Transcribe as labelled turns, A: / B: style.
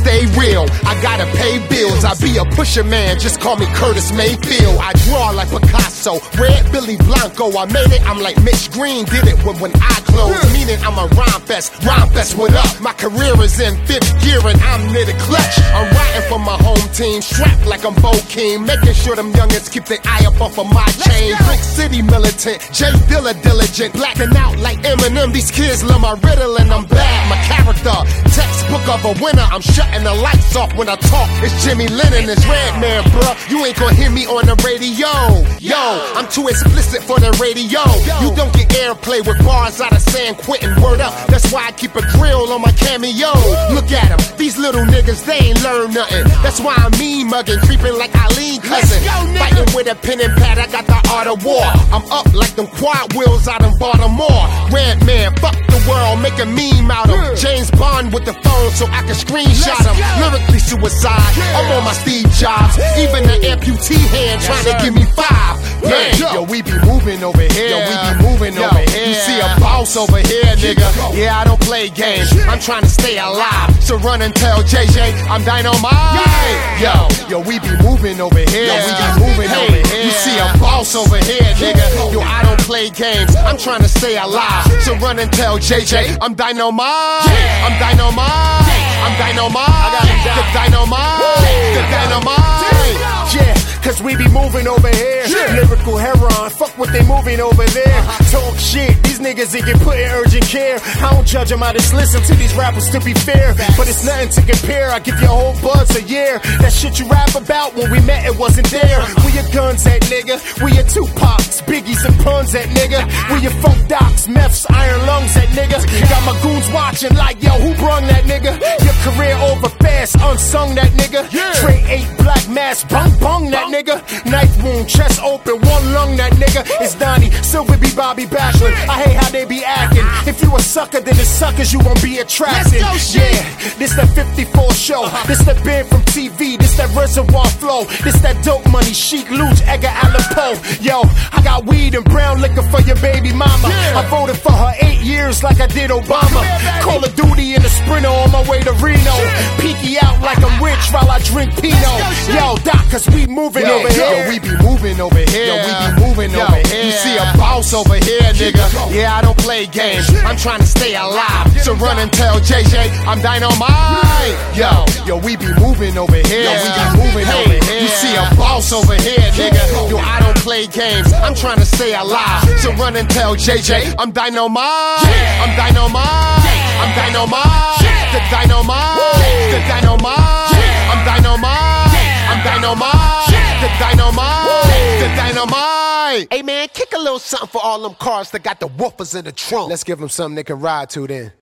A: stay real. I gotta pay bills. I be a pusher man, just call me Curtis Mayfield. I draw like Picasso, red Billy Blanco. I made it, I'm like Mitch Green did it when I closed. Meaning I'm a rhyme fest, what up? My career is in fifth gear and I'm near the clutch. I'm riding for my home team, strapped like I'm Bo King, making sure them youngins keep their eye up off of my chain. Brick City militant, Jay Dilla diligent, blacking out like Eminem. These kids love my riddle and I'm bad. My character, textbook of a winner. I'm shutting the lights off when I talk. It's Jimmy Lennon, it's Redman, bruh. You ain't gonna hear me on the radio. Yo, I'm too explicit for the radio. You don't get airplay with bars out of San Quentin. Word up, that's why I keep a grill on my cameo. Look at them, these little niggas, they ain't learn nothing. That's why I'm mean mugging, creeping like Eileen Cousin. Fighting with a pen and pad, I got the art of war. I'm up like them quad wheels out in Baltimore. Redman, fuck the world, make a meme out of James Bond with the phone so I can screenshot him. Lyrically suicide, I'm on my Steve Jobs. Even the amputee hand trying to give me 5. Yeah, yo, we be moving over here. Yo, we be moving over here. You see a boss over here, nigga. Yeah, I don't play games. I'm trying to stay alive. So run and tell JJ I'm dynamite. Yo, we be moving over here. Yo, we be moving over here. You see a boss over here, nigga. Yo, I don't play games. I'm trying to stay alive. So run and tell JJ I'm dynamite. I'm dynamite. I'm dynamite. The dynamite. The dynamite.
B: Yeah, cause we be moving over here. Lyrical heron, fuck what they moving over there. Talk shit, these niggas they get put in urgent care. I don't judge them, I just listen to these rappers to be fair. But it's nothing to compare, I give you a whole buzz a year. That shit you rap about when we met, it wasn't there. We your guns at nigga, we your Tupacs, Biggies and puns at nigga. We your funk docs, meths, iron lungs at nigga. Got my goons watching like, yo, who brung that nigga? Your career over fast, unsung that nigga. Trey 8 black mask, bung bung that nigga. Knife wound, chest open, one lung that nigga. It's Donnie, Silver B, Bobby Bachelor. I hate how they be acting. If you a sucker, then the suckers you gon' be attracted. Yeah, this that 54 show. This that band from TV. This that reservoir flow. This that dope money, Chic, Luch, Edgar Allan Poe. Yo, I got weed and brown liquor for your baby mama. I voted for her 8 years like I did Obama. Call of Duty in a Sprinter on my way to Reno. Peeky out like I'm rich while I drink Pinot. Yo, Doc, cause we moving over here.
A: Yo, we be moving over here. Yo, we be moving over here. You see a boss over here, nigga. Yeah, I don't play games. I'm trying to stay alive. So run and tell JJ I'm dynamite. Yo, we be moving over here. Yo, we be moving over here. You see a boss over here, nigga. Yo, I don't play games. I'm trying to stay alive. So run and tell JJ I'm dynamite. I'm dynamite. I'm dynamite. The dynamite. The dynamite. I'm dynamite. I'm dynamite. The dynamite. The dynamite. Hey man, kick a little something for all them cars that got the woofers in the trunk. Let's give them something they can ride to then.